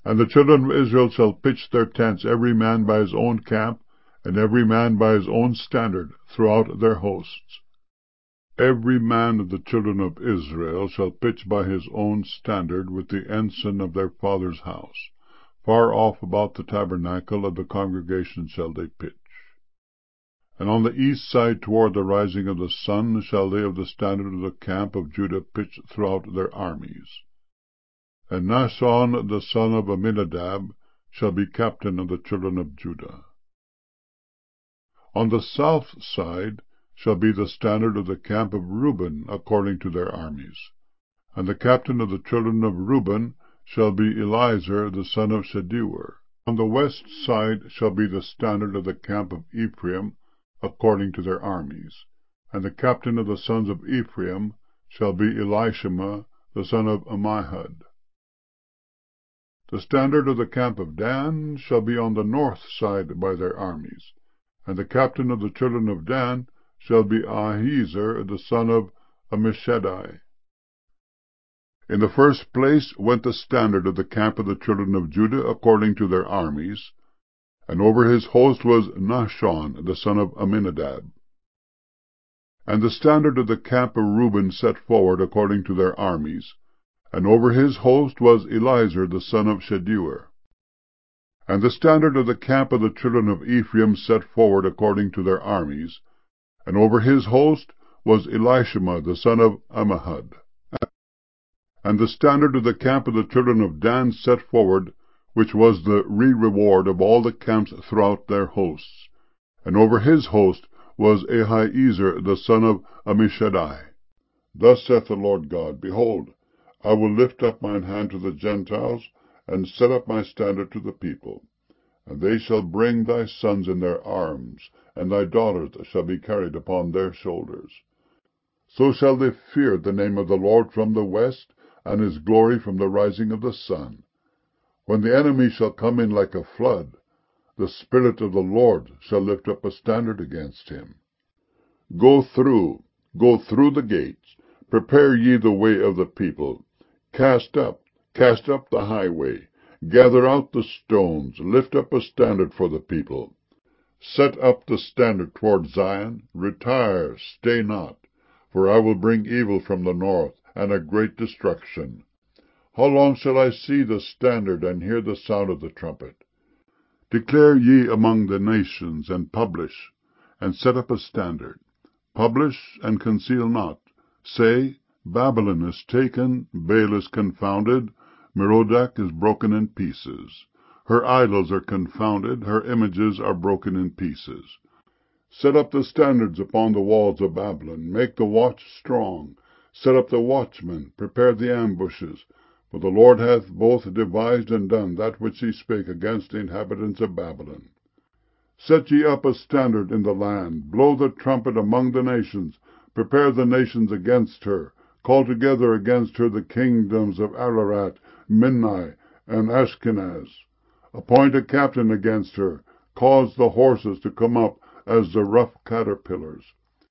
And the children of Israel shall pitch their tents, every man by his own camp, and every man by his own standard, throughout their hosts. Every man of the children of Israel shall pitch by his own standard with the ensign of their father's house. Far off about the tabernacle of the congregation shall they pitch. And on the east side toward the rising of the sun shall they of the standard of the camp of Judah pitch throughout their armies. And Nahshon the son of Amminadab shall be captain of the children of Judah. On the south side shall be the standard of the camp of Reuben according to their armies. And the captain of the children of Reuben shall be Elizur the son of Shedeur. On the west side shall be the standard of the camp of Ephraim according to their armies. And the captain of the sons of Ephraim shall be Elishama the son of Ammihud. The standard of the camp of Dan shall be on the north side by their armies. And the captain of the children of Dan shall be Ahiezer the son of Ammishaddai. In the first place went the standard of the camp of the children of Judah according to their armies, and over his host was Nahshon the son of Amminadab. And the standard of the camp of Reuben set forward according to their armies, and over his host was Elizur the son of Shedeur. And the standard of the camp of the children of Ephraim set forward according to their armies, and over his host was Elishama the son of Ammihud. And the standard of the camp of the children of Dan set forward, which was the reward of all the camps throughout their hosts. And over his host was Ahiezer the son of Ammishaddai. Thus saith the Lord God, Behold, I will lift up mine hand to the Gentiles, and set up my standard to the people. And they shall bring thy sons in their arms, and thy daughters shall be carried upon their shoulders. So shall they fear the name of the Lord from the west, and his glory from the rising of the sun. When the enemy shall come in like a flood, the Spirit of the Lord shall lift up a standard against him. Go through the gates, prepare ye the way of the people. Cast up the highway, gather out the stones, lift up a standard for the people. Set up the standard toward Zion, retire, stay not, for I will bring evil from the north, and a great destruction. How long shall I see the standard, and hear the sound of the trumpet? Declare ye among the nations, and publish, and set up a standard. Publish, and conceal not. Say, Babylon is taken, Baal is confounded, Merodach is broken in pieces. Her idols are confounded, her images are broken in pieces. Set up the standards upon the walls of Babylon, make the watch strong. Set up the watchmen, prepare the ambushes. For the Lord hath both devised and done that which he spake against the inhabitants of Babylon. Set ye up a standard in the land, blow the trumpet among the nations, prepare the nations against her, call together against her the kingdoms of Ararat, Minnai, and Ashkenaz. Appoint a captain against her, cause the horses to come up as the rough caterpillars.